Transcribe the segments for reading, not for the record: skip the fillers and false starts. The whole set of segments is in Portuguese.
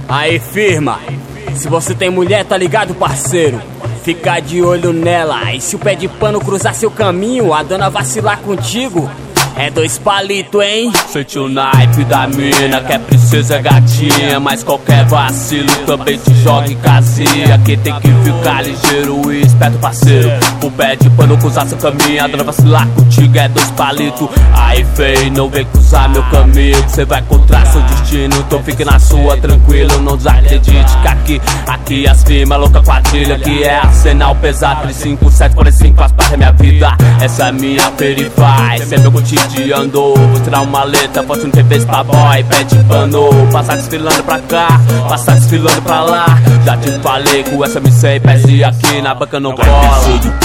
Aí firma, se você tem mulher tá ligado parceiro, fica de olho nela. E se o pé de pano cruzar seu caminho, a dona vacilar contigo, é 2 palitos, hein? Sente o naipe da mina, que é princesa gatinha, mas qualquer vacilo também te joga em casinha. Aqui tem que ficar ligeiro e esperto, parceiro. O pé de pano cruzar seu caminho, a dona vacilar contigo, é 2 palitos. Aí vem, não vem cruzar meu caminho, que cê vai encontrar seu destino. Então fique na sua, tranquilo, não desacredite que aqui as firmas, louca quadrilha, que é arsenal pesado. 3745 faz parte da minha vida, essa é minha perifai, esse é meu cotidiano. Vou tirar uma letra, posso não ter vez pra boy, pé de pano, passar desfilando pra cá, passar desfilando pra lá. Já te falei com essa MC, pese aqui na banca não cola.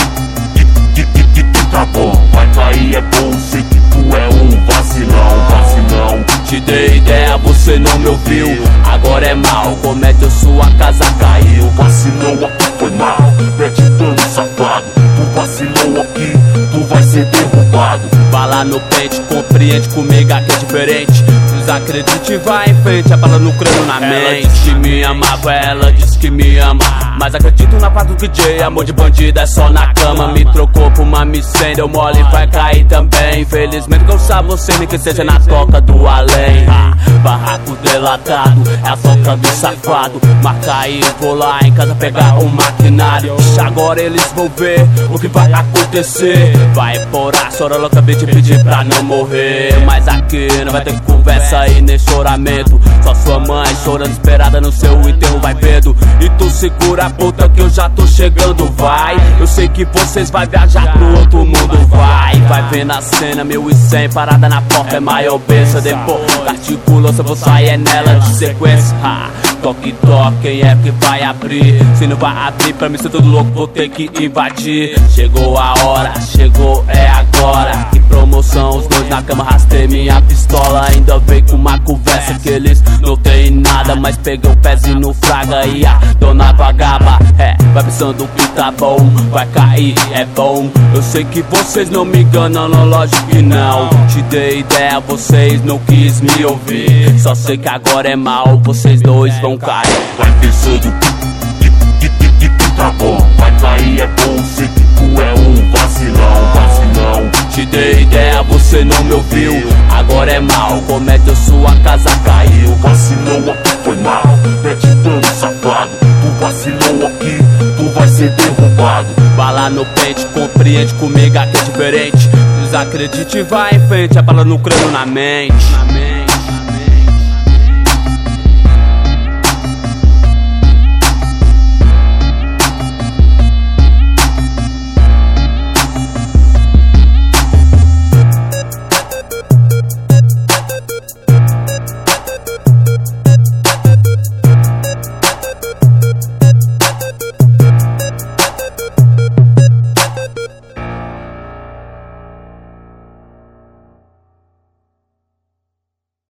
Tá bom, vai cair é bom, sei que tu é um vacilão. Te dei ideia, você não me ouviu, agora é mal, comédia sua casa caiu. Vacilou aqui foi mal, pede dano safado. Tu vacilou aqui, tu vai ser derrubado. Bala no pente, compreende comigo, aqui é diferente. Desacredite, vai em frente, a bala no crânio na mente. Ela disse que me amava, ela disse que me ama, mas acredito na paz do DJ, amor de bandido é só na cama. Me trocou por uma missão, deu mole, vai cair também. Infelizmente que eu sabe você, nem que seja na toca do além. Barraco delatado, é a toca do safado. Marca aí, vou lá em casa pegar o maquinário. Agora eles vão ver o que vai acontecer. Vai embora, chorando, acabei de pedir pra não morrer. Mas aqui não vai ter conversa e nem choramento. Só sua mãe chorando esperada no seu enterro, vai vendo. E tu segura a puta que eu já tô chegando, vai. Eu sei que vocês vai viajar pro outro mundo, vai. Vai ver na cena, 1100, parada na porta é maior benção. Depois articula, se eu vou sair é nela de sequência. Toque, quem é que vai abrir? Se não vai abrir, pra mim ser tudo louco, vou ter que invadir. Chegou a hora, chegou, é agora. Que promoção, os dois na cama, rastei minha pistola. Ainda veio com uma conversa que eles não tem nada, mas peguei o pezinho no fraga e a dona vagaba. Vai pensando que tá bom, vai cair, é bom. Eu sei que vocês não me enganam, não, lógico que não. Te dei ideia, vocês não quis me ouvir. Só sei que agora é mal, vocês dois vão cair. Vai pensando que tá bom, vai cair é bom, sei que tu é um vacilão. Te dei ideia, você não me ouviu, agora é mal, comédia sua casa caiu. Vacilou aqui foi mal, pede dano safado. Tu vacilou aqui, tu vai ser derrubado. Bala no pente, compreende comigo, aqui é diferente. Desacredite, vai em frente, a bala no crânio na mente.